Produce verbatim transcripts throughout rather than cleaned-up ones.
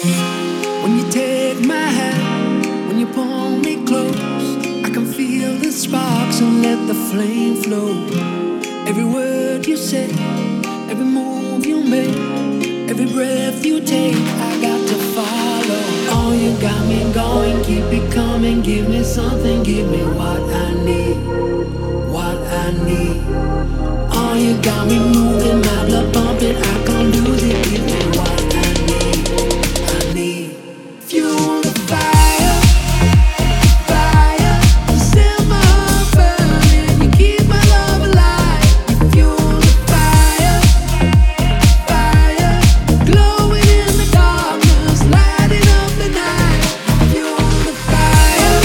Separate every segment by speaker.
Speaker 1: When you take my hand, when you pull me close, I can feel the sparks and let the flame flow. Every word you say, every move you make, every breath you take, I got to follow. Oh, you got me going, keep it coming, give me something, give me what I need, what I need. Oh, you got me moving, my blood pumping, I can't lose it, give me what I need, I need. Fuel the fire, fire, set my heart burning, you keep my love alive. Fuel the fire, fire, glowing in the darkness, lighting up the night. Fuel the fire.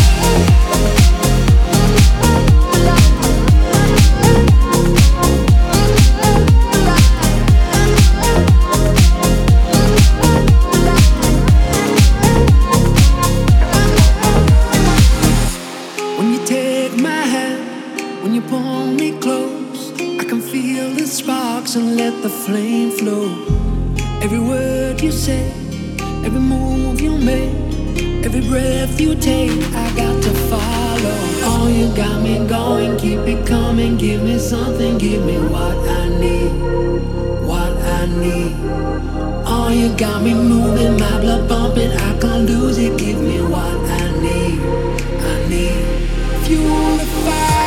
Speaker 1: When you take my hand, when you pull me close, I can feel the sparks and let the flame flow. Every word you say, every move you make, every breath you take, I got to follow. Oh, you got me going, keep it coming, give me something, give me what I need, what I need. Oh, you got me moving, my blood pumping, I can't lose it, give me what I need, I need. Fuel the fire.